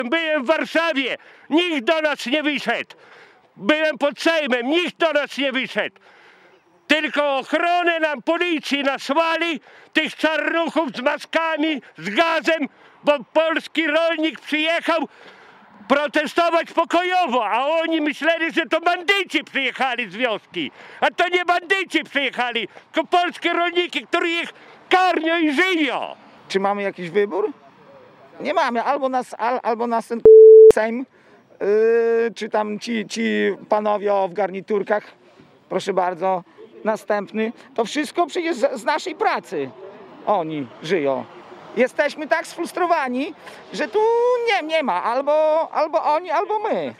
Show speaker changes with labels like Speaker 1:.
Speaker 1: Byłem w Warszawie, nikt do nas nie wyszedł. Byłem pod Sejmem, nikt do nas nie wyszedł. Tylko ochronę nam policji nasłali, tych czarnuchów z maskami, z gazem, bo polski rolnik przyjechał protestować pokojowo, a oni myśleli, że to bandyci przyjechali z wioski. A to nie bandyci przyjechali, tylko polskie rolniki, które ich karmią i żywią.
Speaker 2: Czy mamy jakiś wybór? Nie mamy. Albo nas ten Sejm, czy tam ci panowie w garniturkach, proszę bardzo, następny. To wszystko przecież z naszej pracy oni żyją. Jesteśmy tak sfrustrowani, że tu nie ma. Albo oni, albo my.